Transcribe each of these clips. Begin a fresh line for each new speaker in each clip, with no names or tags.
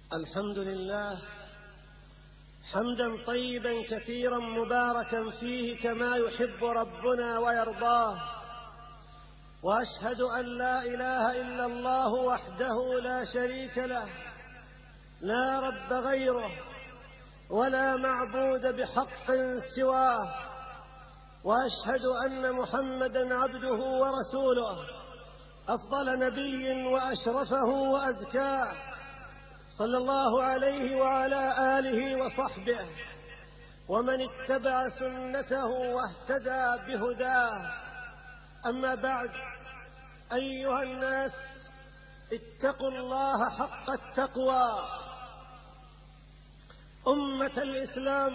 الحمد لله حمدا طيبا كثيرا مباركا فيه كما يحب ربنا ويرضاه، وأشهد أن لا إله إلا الله وحده لا شريك له، لا رب غيره ولا معبود بحق سواه، وأشهد أن محمدا عبده ورسوله، أفضل نبي وأشرفه وأزكاه، صلى الله عليه وعلى آله وصحبه ومن اتبع سنته واهتدى بهداه. أما بعد، أيها الناس، اتقوا الله حق التقوى. أمة الإسلام،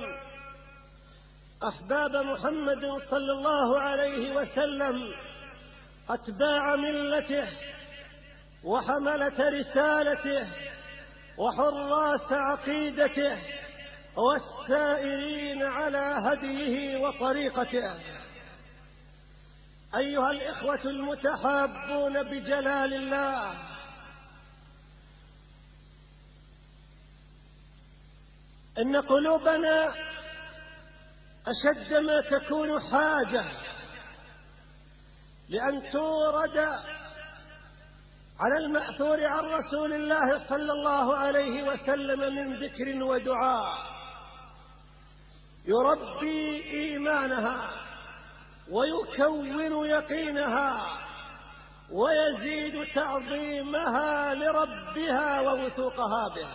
أحباب محمد صلى الله عليه وسلم، أتباع ملته وحملة رسالته وحراس عقيدته والسائرين على هديه وطريقته، أيها الإخوة المتحابون بجلال الله، إن قلوبنا أشد ما تكون حاجة لأن تورد على المأثور عن رسول الله صلى الله عليه وسلم من ذكر ودعاء يربي إيمانها ويكون يقينها ويزيد تعظيمها لربها ووثوقها به.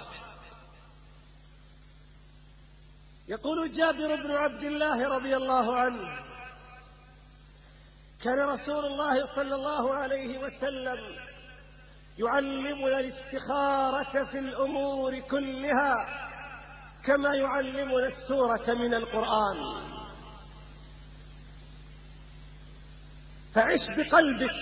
يقول جابر بن عبد الله رضي الله عنه: كان رسول الله صلى الله عليه وسلم يعلمنا الاستخارة في الأمور كلها كما يعلمنا السورة من القرآن. فعش بقلبك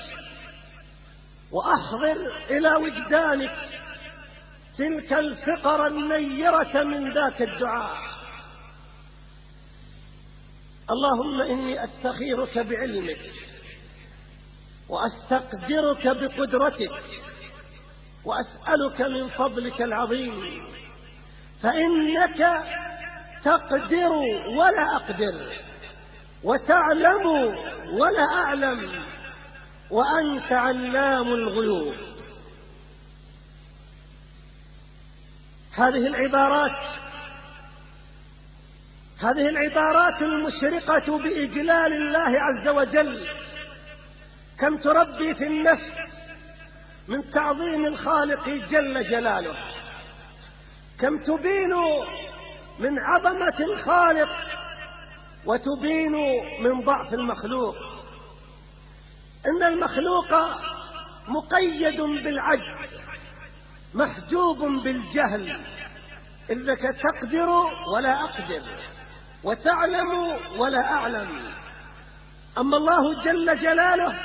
وأحضر إلى وجدانك تلك الفقر النيرة من ذاك الدعاء: اللهم إني أستخيرك بعلمك وأستقدرك بقدرتك وأسألك من فضلك العظيم، فإنك تقدر ولا أقدر، وتعلم ولا أعلم، وأنت علام الغيوب. هذه العبارات المشرقة بإجلال الله عز وجل كم تربي في النفس من تعظيم الخالق جل جلاله، كم تبين من عظمة الخالق وتبين من ضعف المخلوق. إن المخلوق مقيد بالعجز محجوب بالجهل، إنك تقدر ولا أقدر وتعلم ولا أعلم. أما الله جل جلاله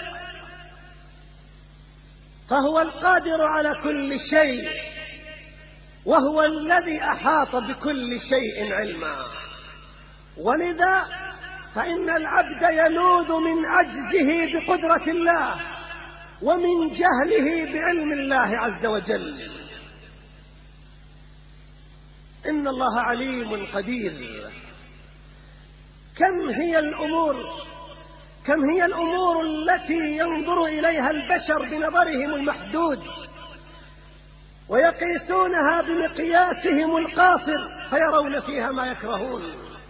فهو القادر على كل شيء، وهو الذي أحاط بكل شيء علما، ولذا فإن العبد يلوذ من عجزه بقدرة الله ومن جهله بعلم الله عز وجل. إن الله عليم قدير. كم هي الأمور التي ينظر إليها البشر بنظرهم المحدود ويقيسونها بمقياسهم القاصر فيرون فيها ما يكرهون،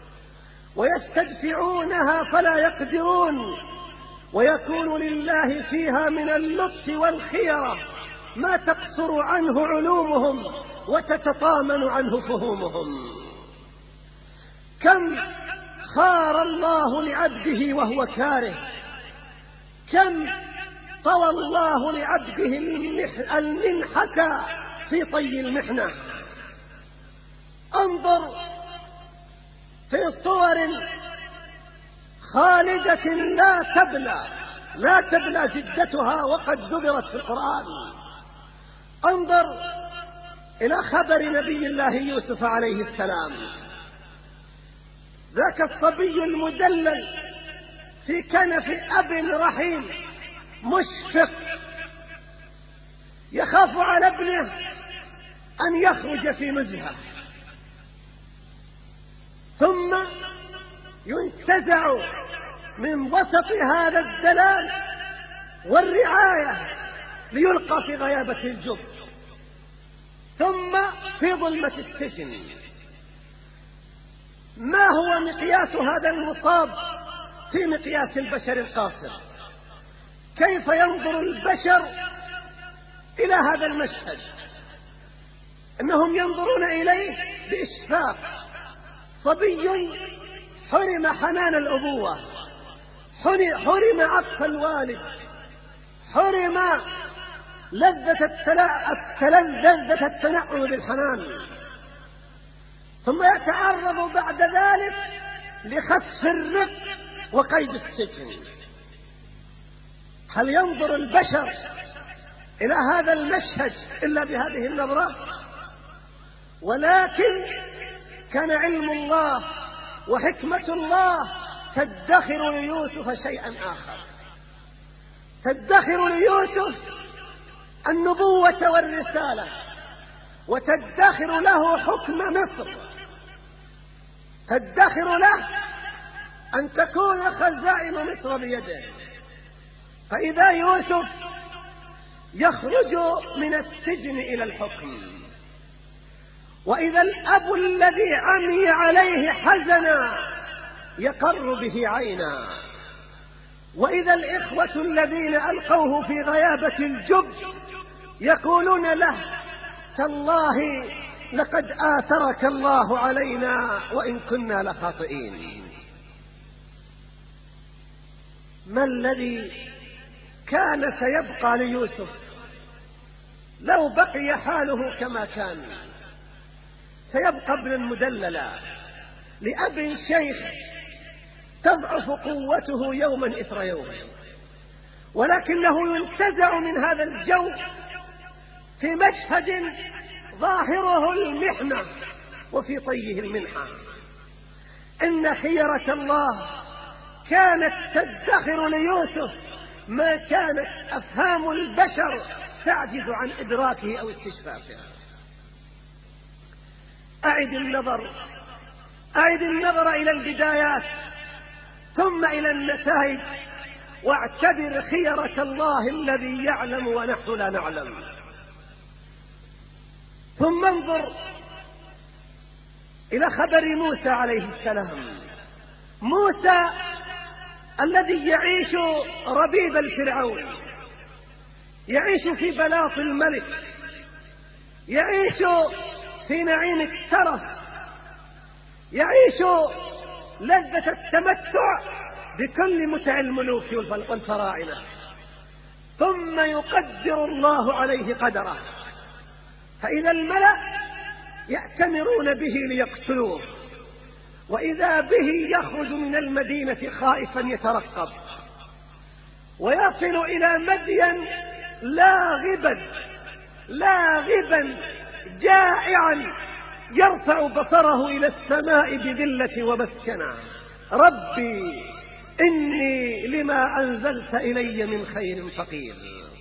ويستدفعونها فلا يقدرون، ويكون لله فيها من اللطف والخيرة ما تقصر عنه علومهم وتتطامن عنه فهومهم. كم خار الله لعبده وهو كاره، كم طوى الله لعبده المنحة في طي المحنة. انظر في صور خالدة لا تبلى جدتها وقد ذكرت في القرآن. انظر إلى خبر نبي الله يوسف عليه السلام، ذاك الصبي المدلل في كنف أب رحيم مشفق يخاف على ابنه أن يخرج في نزهة، ثم ينتزع من وسط هذا الدلال والرعاية ليلقى في غيابة الجب، ثم في ظلمة السجن. ما هو مقياس هذا المصاب في مقياس البشر القاصر؟ كيف ينظر البشر إلى هذا المشهد؟ إنهم ينظرون إليه بإشفاق. صبي حرم حنان الأبوة، حرم عطف الوالد، حرم لذة التنعم بالحنان، ثم يتعرض بعد ذلك لخسف الرق وقيد السجن. هل ينظر البشر إلى هذا المشهد إلا بهذه النظرة؟ ولكن كان علم الله وحكمة الله تدخر ليوسف شيئا آخر، تدخر ليوسف النبوة والرسالة، وتدخر له حكم مصر، تدخر له أن تكون خزائن مصر بيده. فإذا يوسف يخرج من السجن إلى الحكم، وإذا الأب الذي عمي عليه حزنا يقر به عينا، وإذا الإخوة الذين ألقوه في غيابة الجب يقولون له تالله لقد آثرك الله علينا وإن كنا لخاطئين. ما الذي كان سيبقى ليوسف لو بقي حاله كما كان؟ سيبقى ابنا مدللا لأب شيخ تضعف قوته يوما إثر يوم، ولكنه ينتزع من هذا الجو في مشهد ظاهره المحنة وفي طيه المنحة. إن خيرة الله كانت تدخر ليوسف ما كانت أفهام البشر تعجز عن إدراكه أو استشفافه. أعد النظر إلى البدايات ثم إلى النتائج، واعتبر خيرة الله الذي يعلم ونحن لا نعلم. ثم انظر إلى خبر موسى عليه السلام، موسى الذي يعيش ربيب الفرعون، يعيش في بلاط الملك، يعيش في نعيم الترف، يعيش لذة التمتع بكل متع الملوك والفراعنة، ثم يقدر الله عليه قدره، فإذا الملأ يأتمرون به ليقتلوه، وإذا به يخرج من المدينة خائفا يترقب، ويصل إلى مدين لاغبا جائعا يرفع بصره إلى السماء بذلة ومسكنة: ربي إني لما أنزلت إلي من خير فقير.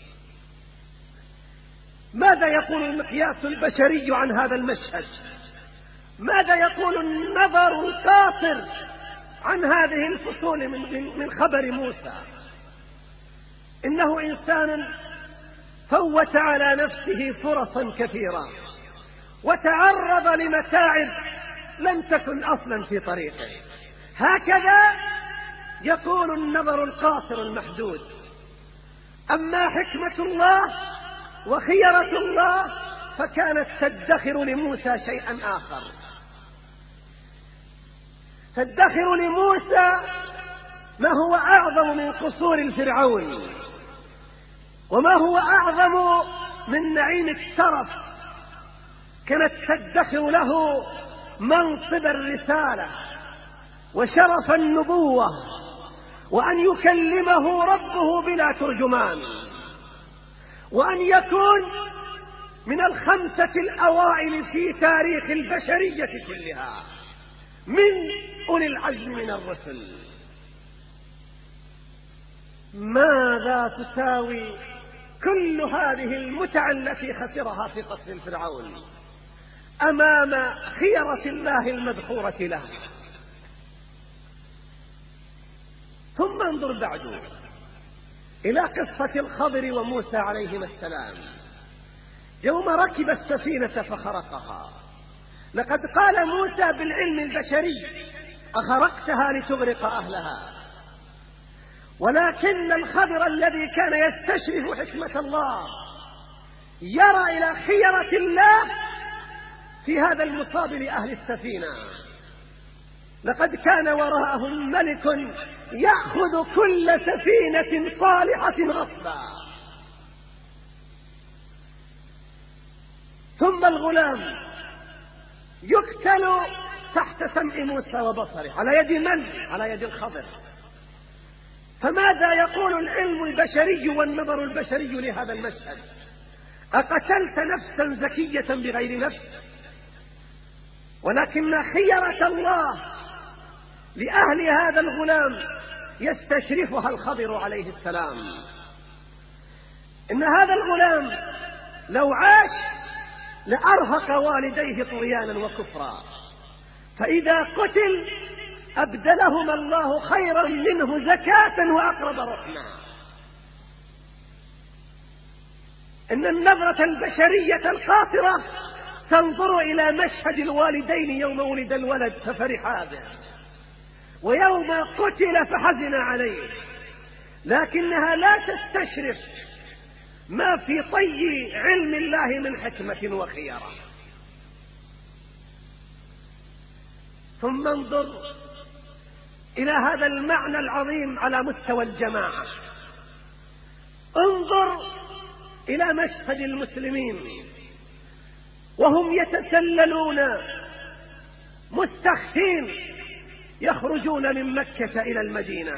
ماذا يقول المقياس البشري عن هذا المشهد؟ ماذا يقول النظر القاصر عن هذه الفصول من خبر موسى؟ إنه إنسان فوت على نفسه فرصا كثيرة وتعرض لمتاعب لم تكن أصلا في طريقه. هكذا يقول النظر القاصر المحدود. أما حكمة الله وخيرة الله فكانت تدخر لموسى شيئا آخر، تدخر لموسى ما هو أعظم من قصور الفرعون، وما هو أعظم من نعيم الترف. كانت تدخر له منصب الرسالة وشرف النبوة، وأن يكلمه ربه بلا ترجمان، وأن يكون من الخمسة الأوائل في تاريخ البشرية كلها، من أولي العزم من الرسل. ماذا تساوي كل هذه المتع التي خسرها في قصر الفرعون؟ أمام خيرة الله المذخورة له. ثم انظر بعد إلى قصة الخضر وموسى عليهما السلام يوم ركب السفينة فخرقها. لقد قال موسى بالعلم البشري: أخرقتها لتغرق أهلها. ولكن الخضر الذي كان يستشرف حكمة الله يرى إلى خيرة الله في هذا المصاب لأهل السفينة. لقد كان وراءهم ملك يأخذ كل سفينة صالحة غصبا. ثم الغلام يقتل تحت سمع موسى وبصره على يد من؟ على يد الخضر. فماذا يقول العلم البشري والنظر البشري لهذا المشهد؟ أقتلت نفسا زكية بغير نفس؟ ولكن خيرة الله لأهل هذا الغلام يستشرفها الخضر عليه السلام. إن هذا الغلام لو عاش لأرهق والديه طغيانا وكفرا، فإذا قتل أبدلهما الله خيرا منه زكاة وأقرب رحمة. إن النظرة البشرية القاصرة تنظر إلى مشهد الوالدين يوم ولد الولد ففرحا به، ويوم قتل فحزن عليه، لكنها لا تستشرف ما في طي علم الله من حكمة وخيرة. ثم انظر إلى هذا المعنى العظيم على مستوى الجماعة. انظر إلى مشهد المسلمين وهم يتسللون مستخفين يخرجون من مكة إلى المدينة.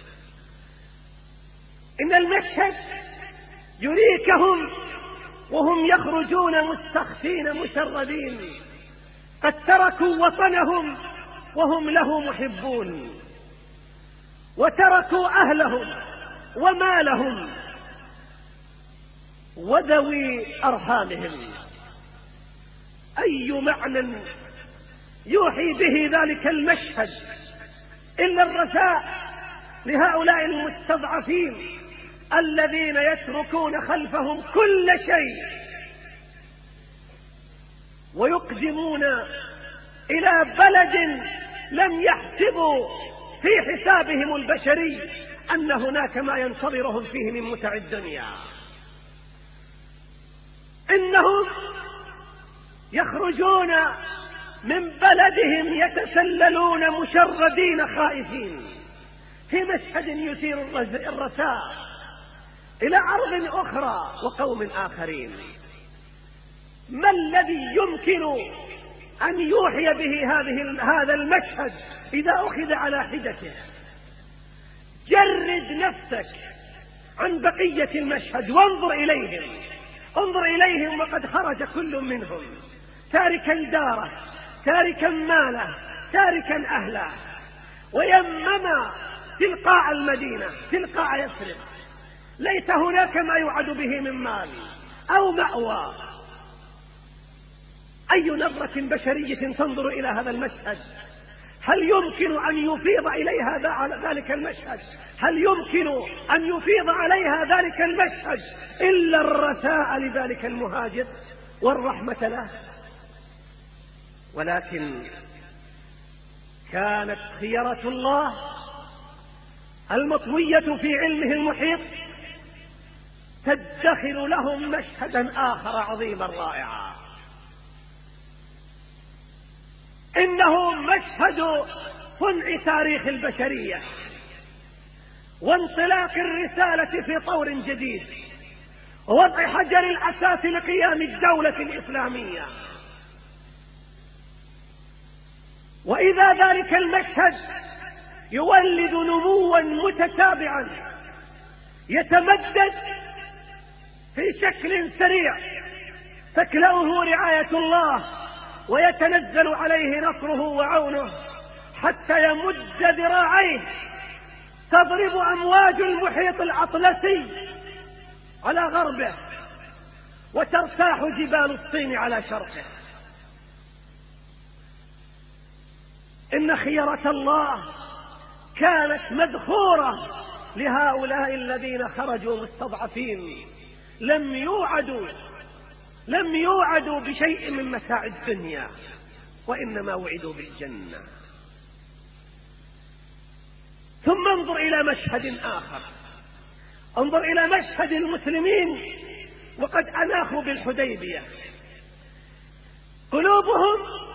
إن المشهد يريكهم وهم يخرجون مستخفين مشردين، قد تركوا وطنهم وهم له محبون، وتركوا أهلهم ومالهم وذوي أرحامهم. أي معنى يوحي به ذلك المشهد إلا الرثاء لهؤلاء المستضعفين الذين يتركون خلفهم كل شيء ويقدمون إلى بلد لم يحسبوا في حسابهم البشري أن هناك ما ينتظرهم فيه من متع الدنيا. إنهم يخرجون من بلدهم يتسللون مشردين خائفين في مشهد يثير الرثاء إلى أرض أخرى وقوم آخرين. ما الذي يمكن أن يوحي به هذا المشهد إذا أخذ على حدته؟ جرد نفسك عن بقية المشهد وانظر إليهم. انظر إليهم وقد خرج كل منهم تاركا داره، تاركا ماله، تاركا أهله، ويمم تلقاء المدينة، تلقاء يثرب، ليس هناك ما يوعد به من مال أو مأوى. أي نظرة بشرية تنظر إلى هذا المشهد؟ هل يمكن أن يفيض إليها ذلك المشهد؟ هل يمكن أن يفيض عليها ذلك المشهد إلا الرثاء لذلك المهاجر والرحمة له؟ ولكن كانت خيرة الله المطوية في علمه المحيط تدخر لهم مشهدا آخر عظيما رائعا. إنه مشهد صنع تاريخ البشرية وانطلاق الرسالة في طور جديد ووضع حجر الأساس لقيام الدولة الإسلامية. وإذا ذلك المشهد يولد نموا متتابعا يتمدد في شكل سريع تكلأه رعاية الله ويتنزل عليه نصره وعونه حتى يمد ذراعيه تضرب أمواج المحيط الأطلسي على غربه وترتاح جبال الصين على شرقه. إن خيرة الله كانت مدخورة لهؤلاء الذين خرجوا مستضعفين، لم يوعدوا بشيء من متاع الدنيا، وإنما وعدوا بالجنة. ثم انظر إلى مشهد آخر، انظر إلى مشهد المسلمين وقد أناخوا بالحديبية، قلوبهم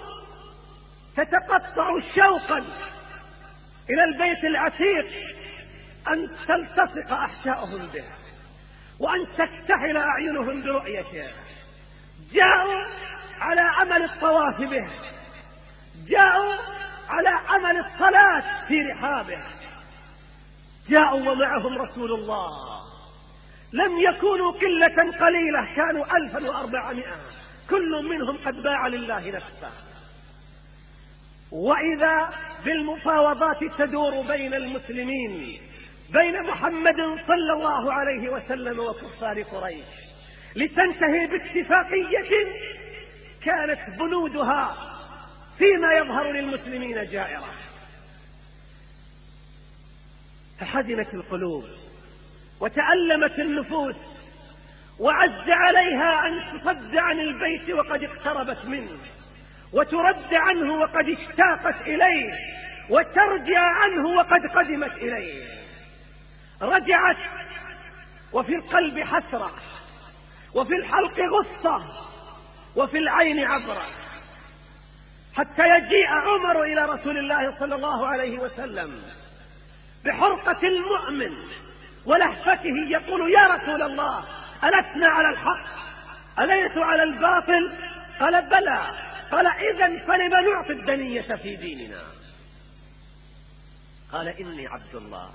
تتقطع شوقا إلى البيت العتيق، أن تلتصق أحشاؤهم به وأن تكتحل أعينهم برؤيته. جاءوا على عمل الطواف به، جاءوا على عمل الصلاة في رحابه، جاءوا ومعهم رسول الله، لم يكونوا قلة قليلة، كانوا 1400، كل منهم قد باع لله نفسه. وإذا بالمفاوضات تدور بين المسلمين، بين محمد صلى الله عليه وسلم وكفار قريش، لتنتهي باتفاقية كانت بنودها فيما يظهر للمسلمين جائرة. فحزنت القلوب وتألمت النفوس، وعز عليها أن تصد عن البيت وقد اقتربت منه، وترد عنه وقد اشتاقت إليه، وترجع عنه وقد قدمت إليه. رجعت وفي القلب حسرة، وفي الحلق غصة، وفي العين عبرة، حتى يجيء عمر إلى رسول الله صلى الله عليه وسلم بحرقة المؤمن ولهفته يقول: يا رسول الله، ألسنا على الحق؟ أليس على الباطل؟ قال: بلى. قال: إذن فلم نعطي الدنية في ديننا؟ قال: إني عبد الله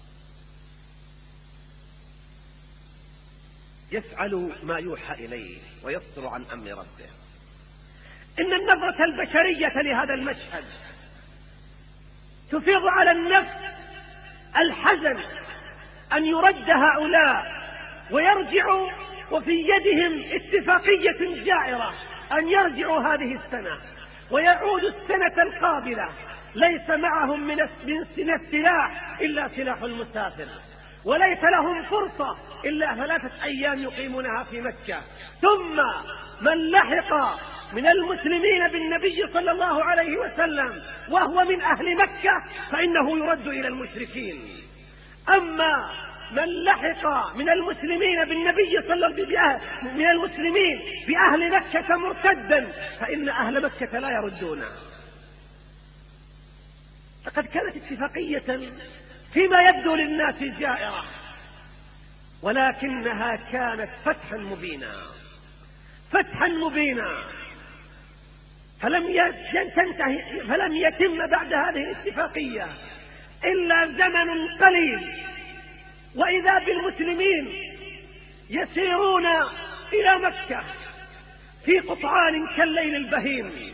يفعل ما يوحى إليه ويصدر عن أمر ربه. إن النظرة البشرية لهذا المشهد تفيض على النفس الحزن أن يرد هؤلاء ويرجعوا وفي يدهم اتفاقية جائرة أن يرجعوا هذه السنة ويعودوا السنة القابلة ليس معهم من السلاح إلا سلاح المسافر، وليس لهم فرصة إلا 3 أيام يقيمونها في مكة. ثم من لحق من المسلمين بالنبي صلى الله عليه وسلم وهو من أهل مكة فإنه يرد إلى المشركين. أما من لحق من المسلمين بالنبي صلى الله عليه وسلم من المسلمين بأهل مكة مرتدا فإن أهل مكة لا يردونه. لقد كانت اتفاقية فيما يبدو للناس جائرة، ولكنها كانت فتحا مبينا، فلم يتم بعد هذه الاتفاقية إلا زمن قليل، وإذا بالمسلمين يسيرون إلى مكة في قطعان كالليل البهيم،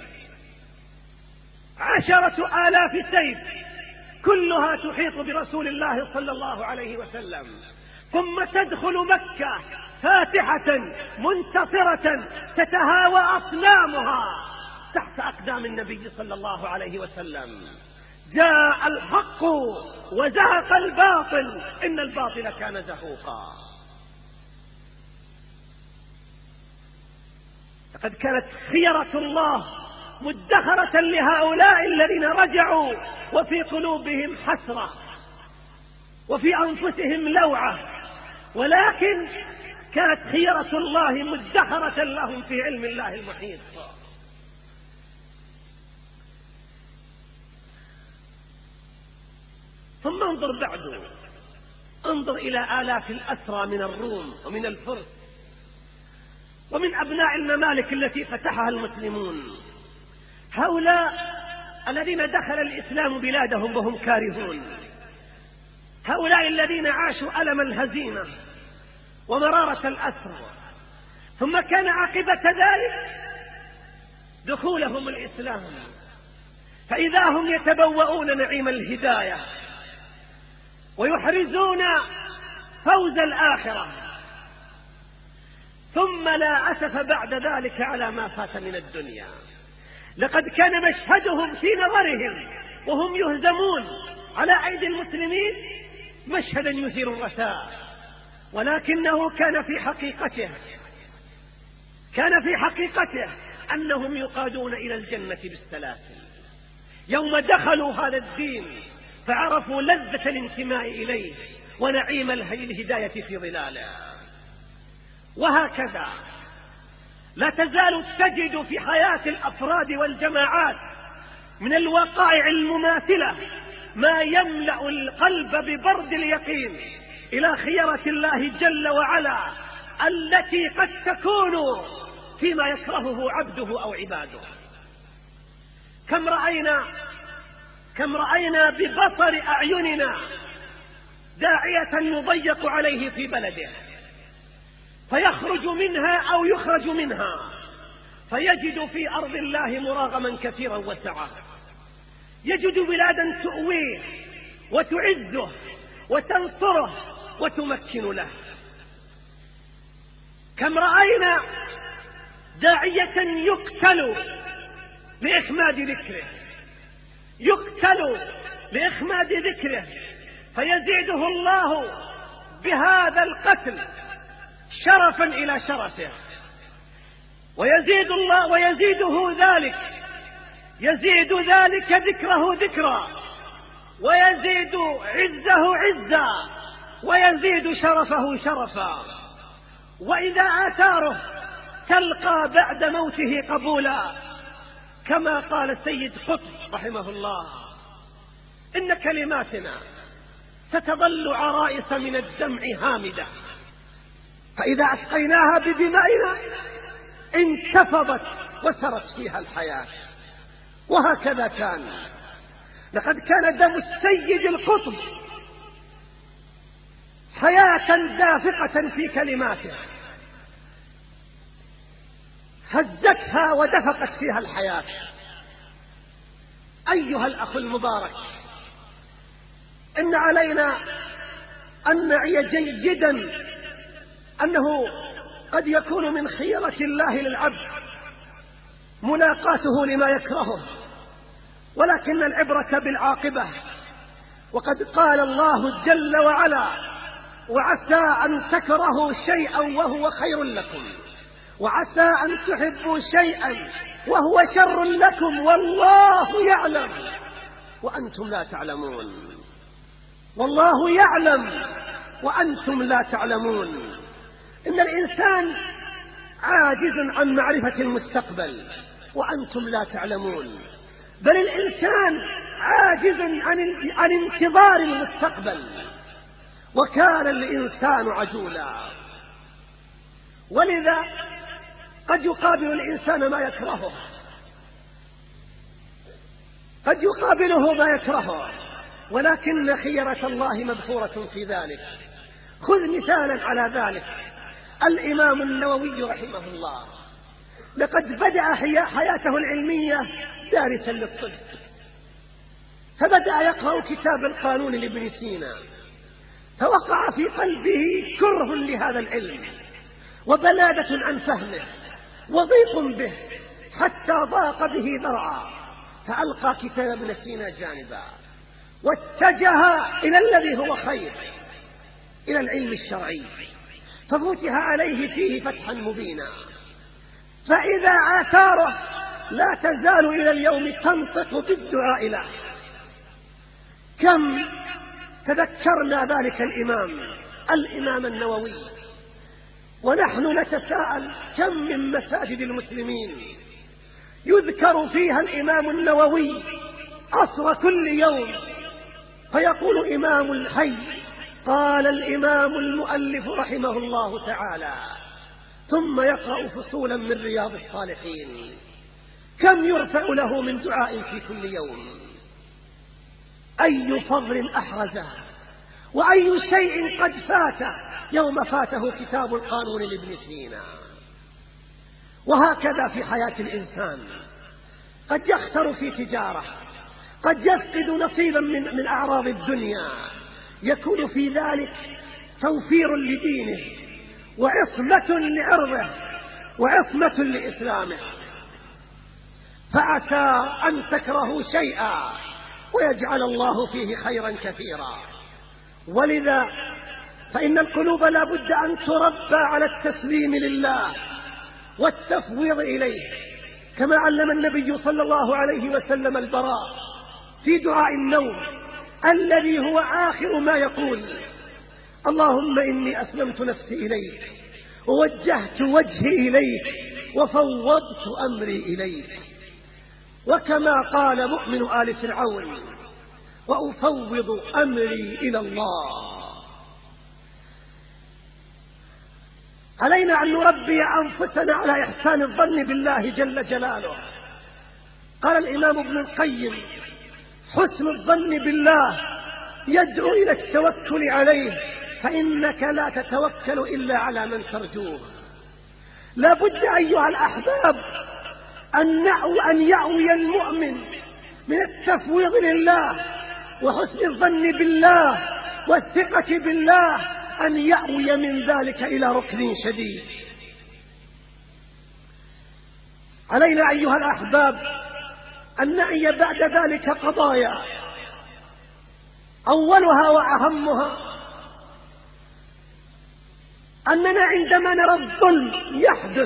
10,000 سيف كلها تحيط برسول الله صلى الله عليه وسلم، ثم تدخل مكة فاتحة منتصرة تتهاوى أصنامها تحت أقدام النبي صلى الله عليه وسلم. جاء الحق وزهق الباطل، إن الباطل كان زهوقا. لقد كانت خيرة الله مدخرة لهؤلاء الذين رجعوا وفي قلوبهم حسرة وفي أنفسهم لوعة، ولكن كانت خيرة الله مدخرة لهم في علم الله المحيط. ثم انظر بعده، انظر إلى آلاف الأسرى من الروم ومن الفرس ومن أبناء الممالك التي فتحها المسلمون، هؤلاء الذين دخل الإسلام بلادهم وهم كارهون، هؤلاء الذين عاشوا ألم الهزيمة ومرارة الأسر، ثم كان عاقبة ذلك دخولهم الإسلام، فإذا هم يتبوؤون نعيم الهداية ويحرزون فوز الآخرة، ثم لا أسف بعد ذلك على ما فات من الدنيا. لقد كان مشهدهم في نظرهم وهم يهزمون على أيدي المسلمين مشهدا يثير الرثاء، ولكنه كان في حقيقته أنهم يقادون إلى الجنة بالسلاسل. يوم دخلوا هذا الدين فعرفوا لذة الانتماء إليه ونعيم الهداية في ظلاله. وهكذا لا تزال تجد في حياة الأفراد والجماعات من الوقائع المماثلة ما يملأ القلب ببرد اليقين إلى خيرة الله جل وعلا التي قد تكون فيما يكرهه عبده أو عباده. كم رأينا ببصر أعيننا داعية يضيق عليه في بلده فيخرج منها أو يخرج منها فيجد في أرض الله مراغما كثيرا وسعة، يجد بلادا تؤويه وتعزه وتنصره وتمكن له. كم رأينا داعية يقتل لإخماد ذكره فيزيده الله بهذا القتل شرفا إلى شرفه، يزيد ذلك ذكره ذكرا، ويزيد عزه عزا، ويزيد شرفه شرفا. وإذا آثاره تلقى بعد موته قبولا، كما قال السيد قطب رحمه الله: إن كلماتنا ستظل عرائس من الدمع هامدة، فإذا أسقيناها بدمائنا انتفضت وسرت فيها الحياة. وهكذا كان، لقد كان دم السيد القطب حياة دافقة في كلماته هزتها ودفقت فيها الحياة. أيها الأخ المبارك، إن علينا أن نعي جيدا أنه قد يكون من خيرة الله للعبد ملاقاته لما يكرهه، ولكن العبرة بالعاقبة. وقد قال الله جل وعلا: وعسى أن تكرهوا شيئا وهو خير لكم، وعسى أن تحبوا شيئا وهو شر لكم، والله يعلم وأنتم لا تعلمون. والله يعلم وأنتم لا تعلمون. إن الإنسان عاجز عن معرفة المستقبل وأنتم لا تعلمون، بل الإنسان عاجز عن انتظار المستقبل، وكان الإنسان عجولا. ولذا قد يقابل الإنسان ما يكرهه، قد يقابله ما يكرهه، ولكن خيرة الله مبحورة في ذلك. خذ مثالا على ذلك الإمام النووي رحمه الله، لقد بدأ حياته العلمية دارسا للطب، فبدأ يقرأ كتاب القانون لابن سينا، فوقع في قلبه كره لهذا العلم وبلادة عن فهمه وضيق به، حتى ضاق به ذرعا، فألقى كتاب ابن سينا جانبا واتجه إلى الذي هو خير، إلى العلم الشرعي، ففتح عليه فيه فتحا مبينا. فإذا آثاره لا تزال إلى اليوم تنطق بالدعاء له. كم تذكرنا ذلك الإمام النووي ونحن نتساءل كم من مساجد المسلمين يذكر فيها الإمام النووي عصر كل يوم، فيقول إمام الحي: قال الإمام المؤلف رحمه الله تعالى، ثم يقرأ فصولا من رياض الصالحين. كم يرفع له من دعاء في كل يوم! أي فضل أحرزه، وأي شيء قد فاته يوم فاته كتاب القانون لابن سينا. وهكذا في حياة الإنسان، قد يخسر في تجارة، قد يفقد نصيبا من أعراض الدنيا، يكون في ذلك توفير لدينه وعصمة لعرضه وعصمة لإسلامه. فعسى أن تكرهوا شيئا ويجعل الله فيه خيرا كثيرا. ولذا فإن القلوب لا بد أن تربى على التسليم لله والتفويض إليه، كما علم النبي صلى الله عليه وسلم البراء في دعاء النوم الذي هو آخر ما يقول: اللهم إني أسلمت نفسي إليك ووجهت وجهي إليك وفوضت أمري إليك. وكما قال مؤمن آل فرعون: وأفوض أمري إلى الله. علينا أن نربي أنفسنا على إحسان الظن بالله جل جلاله. قال الإمام ابن القيم: حسن الظن بالله يدعو إلى التوكل عليه، فإنك لا تتوكل إلا على من ترجوه. لا بد أيها الأحباب أن يعوي المؤمن من التفويض لله وحسن الظن بالله والثقة بالله، أن يعوي من ذلك إلى ركن شديد. علينا أيها الأحباب أن نعي بعد ذلك قضايا، أولها وأهمها أننا عندما نرى الظلم يحدث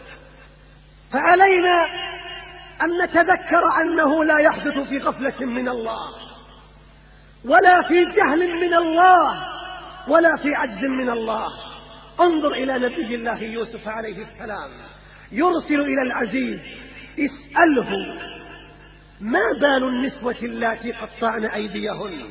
فعلينا أن نتذكر أنه لا يحدث في غفلة من الله، ولا في جهل من الله، ولا في عجز من الله. انظر إلى نبي الله يوسف عليه السلام، يرسل إلى العزيز: اسأله ما بال النسوة اللاتي قطعن أيديهن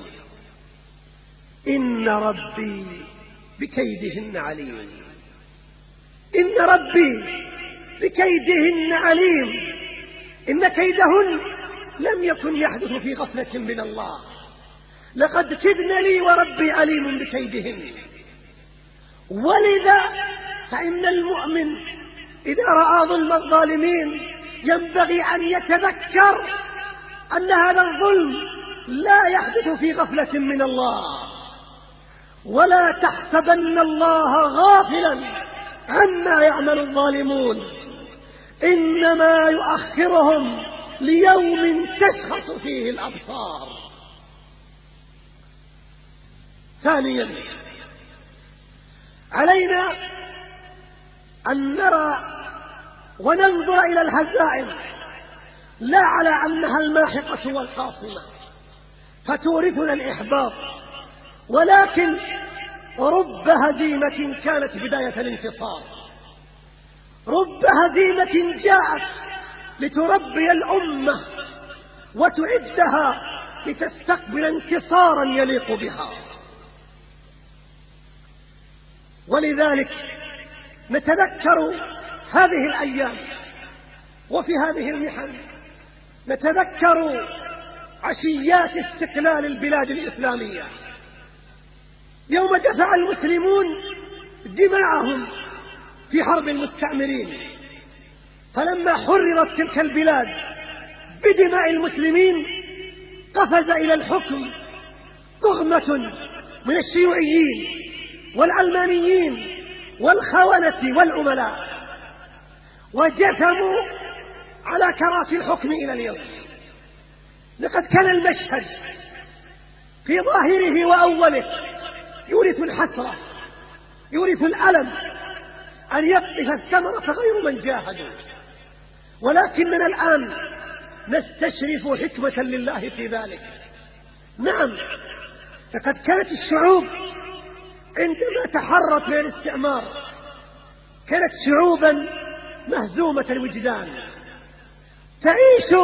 إن ربي بكيدهن عليم. إن ربي بكيدهن عليم. إن كيدهن لم يكن يحدث في غفلة من الله، لقد كدن لي وربي عليم بكيدهن. ولذا فإن المؤمن إذا رأى ظلم الظالمين ينبغي أن يتذكر أن هذا الظلم لا يحدث في غفلة من الله. ولا تحسبن الله غافلا عما يعمل الظالمون، إنما يؤخرهم ليوم تشخص فيه الأبصار. ثانيا، علينا أن نرى وننظر إلى الهزائم لا على أنها الماحقة والقاصمة فتورثنا الإحباط، ولكن رب هزيمة كانت بداية الانتصار، رب هزيمة جاءت لتربي الأمة وتعدها لتستقبل انتصارا يليق بها. ولذلك نتذكر هذه الأيام وفي هذه المحن نتذكر عشيات استقلال البلاد الإسلامية، يوم دفع المسلمون دماءهم في حرب المستعمرين، فلما حررت تلك البلاد بدماء المسلمين قفز إلى الحكم طغمة من الشيوعيين والعلمانيين والخونة والعملاء، وجثموا على كراسي الحكم إلى اليوم. لقد كان المشهد في ظاهره وأوله يورث الحسرة، يورث الألم، أن يقطف الثمرة غير من جاهدوا. ولكننا الآن نستشرف حكمة لله في ذلك. نعم، فقد كانت الشعوب عندما تحرت من الاستعمار كانت شعوبا مهزومة الوجدان، تعيش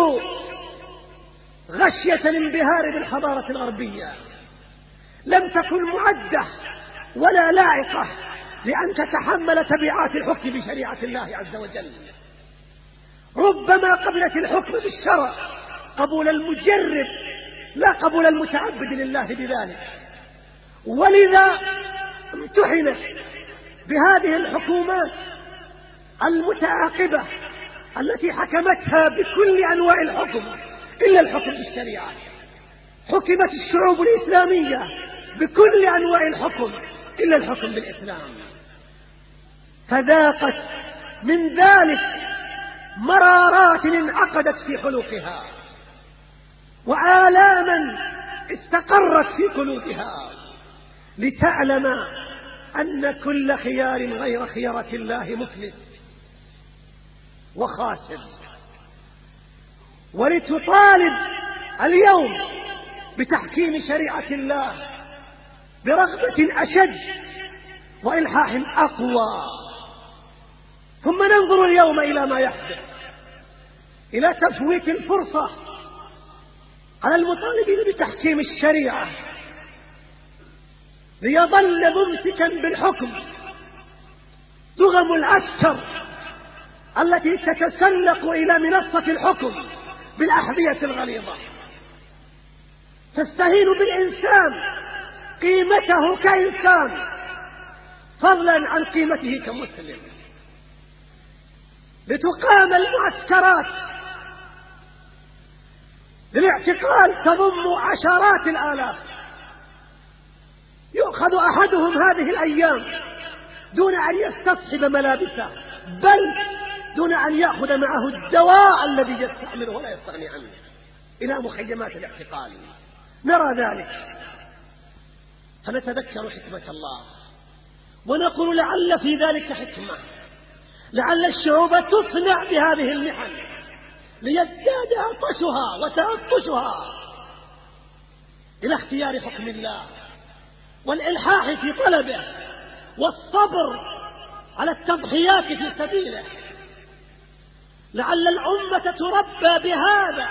غشية الانبهار بالحضارة الغربية، لم تكن معدة ولا لائقة لأن تتحمل تبعات الحكم بشريعة الله عز وجل. ربما قبلت الحكم بالشرع قبول المجرب لا قبول المتعبد لله بذلك. ولذا امتحنت بهذه الحكومات المتعاقبة التي حكمتها بكل أنواع الحكم إلا الحكم بالشريعة. حكمت الشعوب الإسلامية بكل أنواع الحكم إلا الحكم بالإسلام، فذاقت من ذلك مرارات انعقدت في حلوقها، وآلاما استقرت في قلوبها، لتعلم أن كل خيار غير خيرة الله مفلس وخاسر، ولتطالب اليوم بتحكيم شريعة الله برغبة أشد وإلحاح أقوى. ثم ننظر اليوم إلى ما يحدث، إلى تفويت الفرصة على المطالبين بتحكيم الشريعة، ليظل ممسكا بالحكم دغم العسكر التي تتسلق إلى منصة الحكم بالأحذية الغليظة، تستهين بالإنسان قيمته كإنسان فضلا عن قيمته كمسلم، لتقام المعسكرات للاعتقال تضم عشرات الآلاف، يؤخذ أحدهم هذه الأيام دون أن يستصحب ملابسه، بل دون أن يأخذ معه الدواء الذي يستعمله ولا يستغني عنه، إلى مخيمات الاعتقال. نرى ذلك فنتذكر حكمة الله ونقول لعل في ذلك حكمة، لعل الشعوب تصنع بهذه المحن ليزداد عطشها وتعطشها إلى اختيار حكم الله والإلحاح في طلبه والصبر على التضحيات في سبيله. لعل الأمة تربى بهذا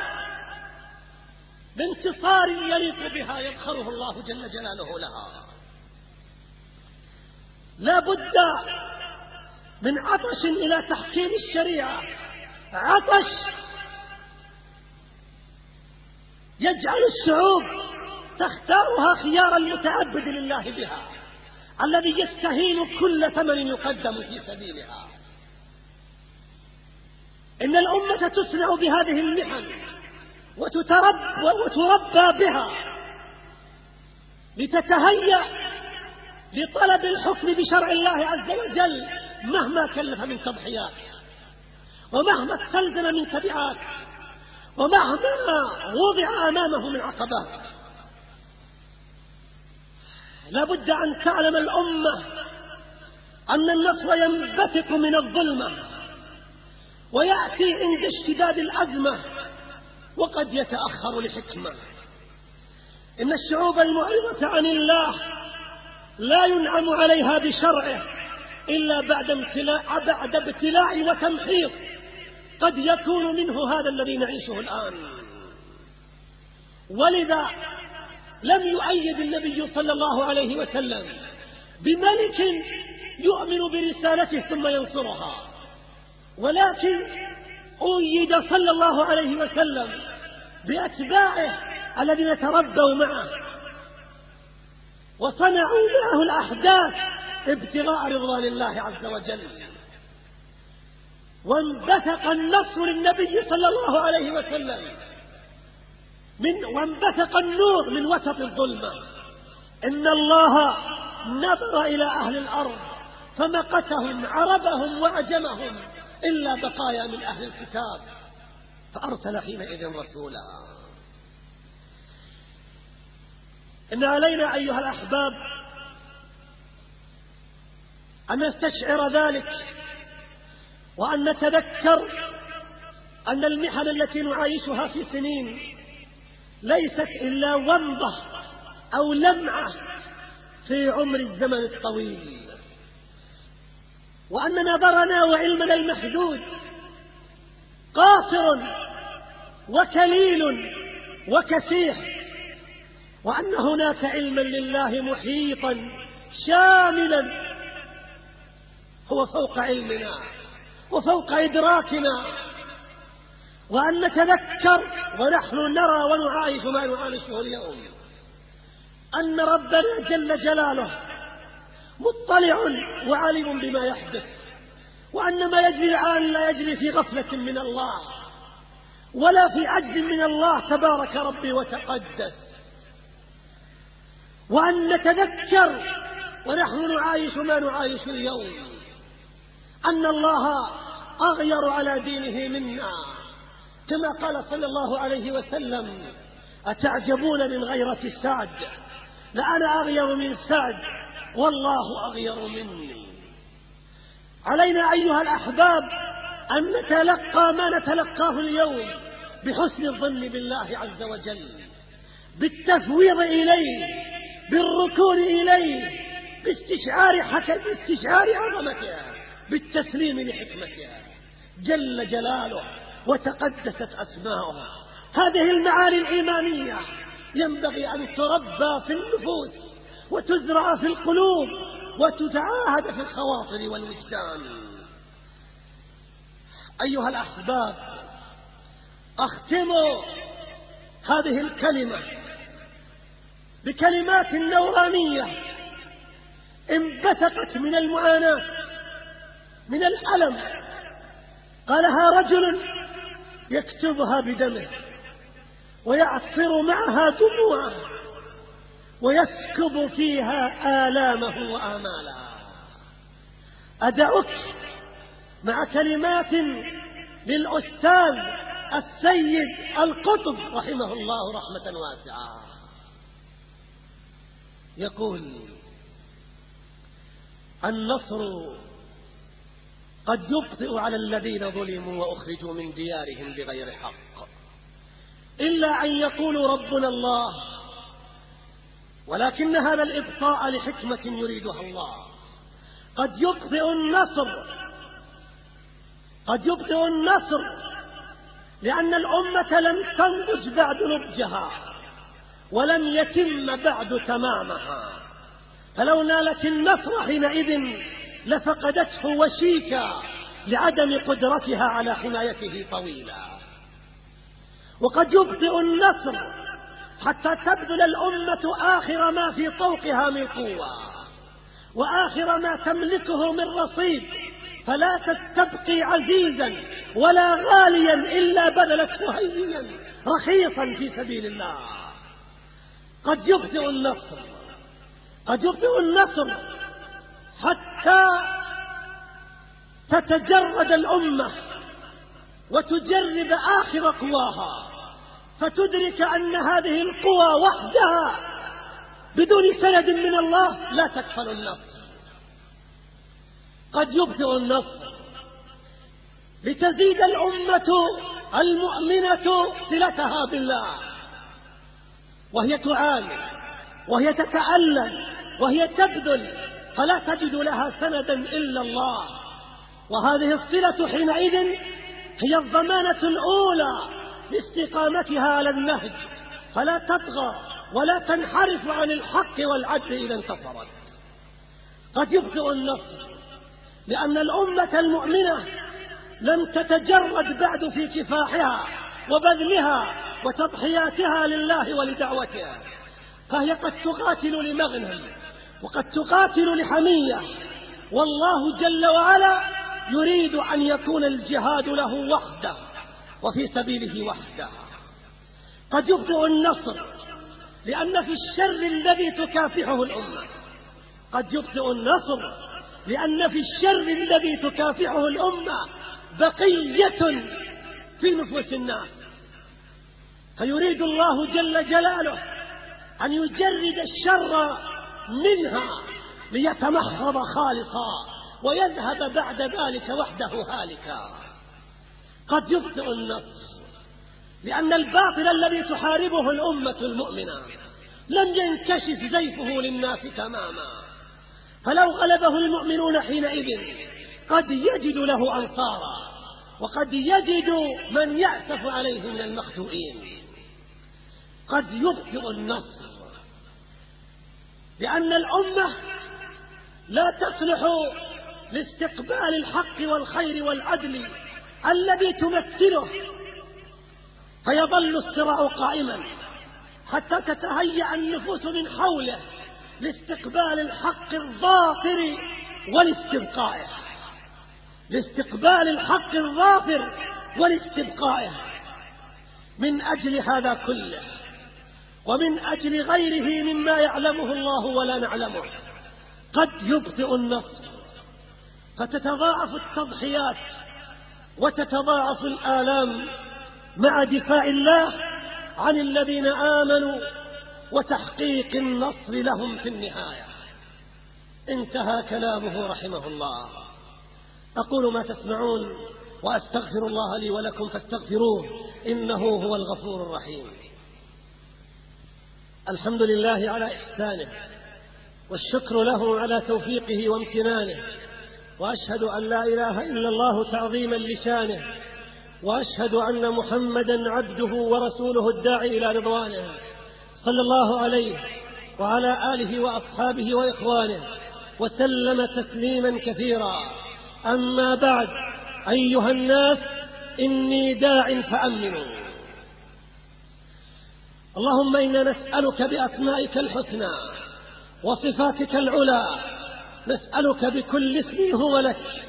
بانتصار يليق بها يذخره الله جل جلاله لها. لا بد من عطش إلى تحكيم الشريعة، عطش يجعل الشعوب تختارها خيار المتعبد لله بها، الذي يستهين كل ثمن يقدم في سبيلها. إن الأمة تصنع بهذه المحن وتربى بها لتتهيأ لطلب الحكم بشرع الله عز وجل مهما كلف من تضحيات، ومهما استلزم من تبعات، ومهما وضع أمامه من عقبات. لا بد أن تعلم الأمة أن النصر ينبثق من الظلمة ويأتي عند اشتداد الأزمة، وقد يتأخر لحكمة. إن الشعوب المعرضة عن الله لا ينعم عليها بشرعه إلا بعد ابتلاء وتمحيص قد يكون منه هذا الذي نعيشه الآن. ولذا لم يؤيد النبي صلى الله عليه وسلم بملك يؤمن برسالته ثم ينصرها، ولكن أيد صلى الله عليه وسلم بأتباعه الذين تربوا معه وصنعوا معه الأحداث ابتغاء رضوان الله عز وجل. وانبثق النصر للنبي صلى الله عليه وسلم وانبثق النور من وسط الظلمة. إن الله نظر إلى أهل الأرض فمقتهم عربهم وعجمهم إلا بقايا من أهل الكتاب فأرسل حينئذ رسولا. إن علينا أيها الأحباب أن نستشعر ذلك، وأن نتذكر أن المحن التي نعايشها في سنين ليست إلا ومضة أو لمعة في عمر الزمن الطويل، وأن نظرنا وعلمنا المحدود قاصر وكليل وكسيح، وأن هناك علما لله محيطا شاملا هو فوق علمنا وفوق إدراكنا. وأن نتذكر ونحن نرى ونعايش ما نعايشه اليوم أن ربنا جل جلاله مطلع وعالم بما يحدث، وأن ما يجري الآن لا يجري في غفلة من الله ولا في عجز من الله تبارك ربي وتقدس. وأن نتذكر ونحن نعايش ما نعايش اليوم أن الله أغير على دينه منا، كما قال صلى الله عليه وسلم: أتعجبون من غيرة سعد؟ لأنا أغير من سعد والله أغير مني. علينا أيها الأحباب أن نتلقى ما نتلقاه اليوم بحسن الظن بالله عز وجل، بالتفويض إليه، بالركون إليه، باستشعار عظمتها، بالتسليم لحكمتها جل جلاله وتقدست أسماؤه. هذه المعاني الإيمانية ينبغي أن تربى في النفوس وتزرع في القلوب وتتعاهد في الخواطر والوجدان. أيها الأحباب، أختم هذه الكلمة بكلمات نورانية انبثقت من المعاناة، من الألم، قالها رجل يكتبها بدمه ويعصر معها دموعه ويسكب فيها آلامه وآماله. أدعوك مع كلمات للأستاذ السيد القطب رحمه الله رحمة واسعة. يقول: النصر قد يبطئ على الذين ظلموا وأخرجوا من ديارهم بغير حق، إلا أن يقولوا ربنا الله، ولكن هذا الإبطاء لحكمة يريدها الله. قد يبطئ النصر لأن الأمة لم تنضج بعد نضجها ولم يتم بعد تمامها، فلو نالت النصر حينئذ لفقدته وشيكا لعدم قدرتها على حمايته طويلا. وقد يبطئ النصر حتى تبذل الأمة آخر ما في طوقها من قوة وآخر ما تملكه من رصيد، فلا تستبقي عزيزا ولا غاليا إلا بذلته هينا رخيصا في سبيل الله. قد يبطئ النصر حتى تتجرد الأمة وتجرب آخر قواها، فتدرك أن هذه القوى وحدها بدون سند من الله لا تكفل النصر. قد يبطئ النصر لتزيد الأمة المؤمنة صلتها بالله، وهي تعاني وهي تتألم وهي تبذل، فلا تجد لها سندا إلا الله، وهذه الصلة حينئذ هي الضمانة الأولى لاستقامتها على النهج، فلا تطغى ولا تنحرف عن الحق والعدل إذا انتصرت. قد يبطئ النصر لأن الأمة المؤمنة لم تتجرد بعد في كفاحها وبذلها وتضحياتها لله ولدعوتها، فهي قد تقاتل لمغنم وقد تقاتل لحمية، والله جل وعلا يريد أن يكون الجهاد له وحده وفي سبيله وحده. قد يبطئ النصر لأن في الشر الذي تكافحه الأمة، قد يبطئ النصر لأن في الشر الذي تكافحه الأمة بقية في نفوس الناس، فيريد الله جل جلاله أن يجرد الشر منها ليتمحض خالصا ويذهب بعد ذلك وحده هالكا. قد يبطئ النصر لأن الباطل الذي تحاربه الأمة المؤمنة لم ينكشف زيفه للناس تماما، فلو غلبه المؤمنون حينئذ قد يجد له أنصارا وقد يجد من يأسف عليه من المخدوعين. قد يبطئ النصر لأن الأمة لا تصلح لاستقبال الحق والخير والعدل الذي تمثله، فيظل الصراع قائما حتى تتهيأ النفوس من حوله لاستقبال الحق الظافر ولاستبقائه، لاستقبال الحق الظافر ولاستبقائه. من أجل هذا كله ومن أجل غيره مما يعلمه الله ولا نعلمه قد يبطئ النصر، فتتضاعف التضحيات وتتضاعف الآلام مع دفاع الله عن الذين آمنوا وتحقيق النصر لهم في النهاية. انتهى كلامه رحمه الله. أقول ما تسمعون وأستغفر الله لي ولكم فاستغفروه إنه هو الغفور الرحيم. الحمد لله على إحسانه، والشكر له على توفيقه وامتنانه، وأشهد أن لا إله إلا الله تعظيما لشانه، وأشهد أن محمدا عبده ورسوله الداعي إلى رضوانه، صلى الله عليه وعلى آله وأصحابه وإخوانه وسلم تسليما كثيرا. أما بعد، أيها الناس، إني داع فأمنوا. اللهم إنا نسألك بأسمائك الحسنى وصفاتك العلى، نسألك بكل اسم هو لك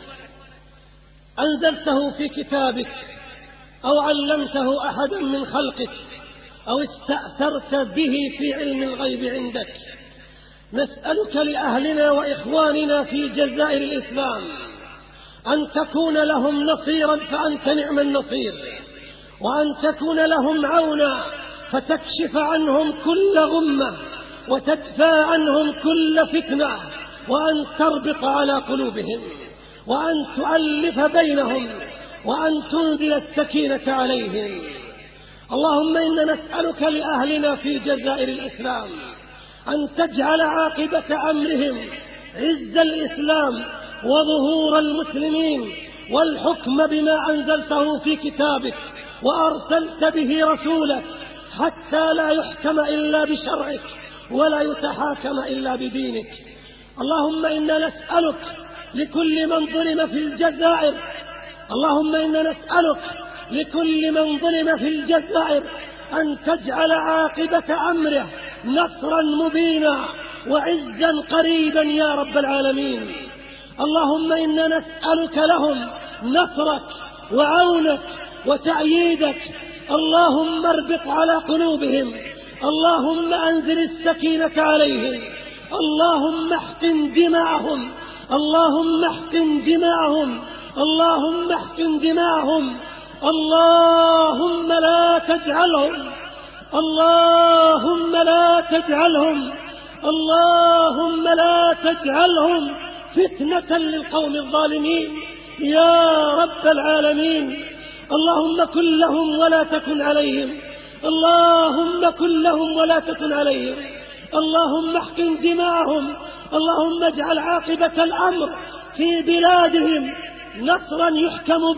أنزلته في كتابك أو علمته أحدا من خلقك أو استأثرت به في علم الغيب عندك. نسألك لأهلنا وإخواننا في جزائر الإسلام أن تكون لهم نصيرا فأنت نعم النصير، وأن تكون لهم عونا فتكشف عنهم كل غمة وتدفع عنهم كل فتنة، وأن تربط على قلوبهم، وأن تؤلف بينهم، وأن تنزل السكينة عليهم. اللهم إنا نسألك لأهلنا في جزائر الإسلام أن تجعل عاقبة أمرهم عز الإسلام وظهور المسلمين، والحكم بما أنزلته في كتابك وأرسلت به رسولك، حتى لا يحكم إلا بشرعك ولا يتحاكم إلا بدينك. اللهم إنا نسألك لكل من ظلم في الجزائر، اللهم إنا نسألك لكل من ظلم في الجزائر أن تجعل عاقبة أمره نصرا مبينا وعزا قريبا يا رب العالمين. اللهم إنا نسألك لهم نصرك وعونك وتأييدك. اللهم اربط على قلوبهم، اللهم أنزل السكينة عليهم، اللهم احقن دماءهم، اللهم احقن دماءهم، اللهم احقن دماءهم. اللهم لا تجعلهم، اللهم لا تجعلهم، اللهم لا تجعلهم فتنة للقوم الظالمين يا رب العالمين. اللهم كن لهم ولا تكن عليهم، اللهم كن لهم ولا تكن عليهم، اللهم احقن دماءهم. اللهم اجعل عاقبة الأمر في بلادهم نصرا يحكم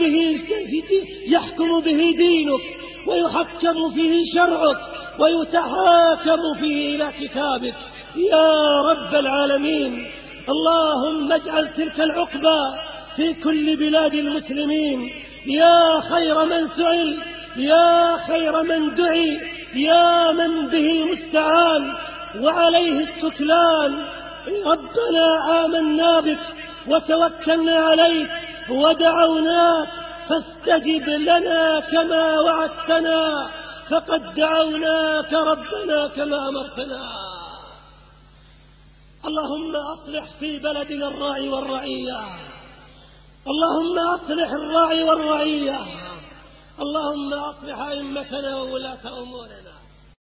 به دينك، ويحكم فيه شرعك، ويتحاكم فيه إلى كتابك يا رب العالمين. اللهم اجعل تلك العقبة في كل بلاد المسلمين يا خير من سئل، يا خير من دعي، يا من به المستعان وعليه التكلان. ربنا آمنا بك وتوكلنا عليك ودعوناك فاستجب لنا كما وعدتنا، فقد دعوناك ربنا كما أمرتنا. اللهم أصلح في بلدنا الراعي والرعية، اللهم أصلح الراعي والرعية، اللهم أصلح أئمتنا وولاة أمورنا.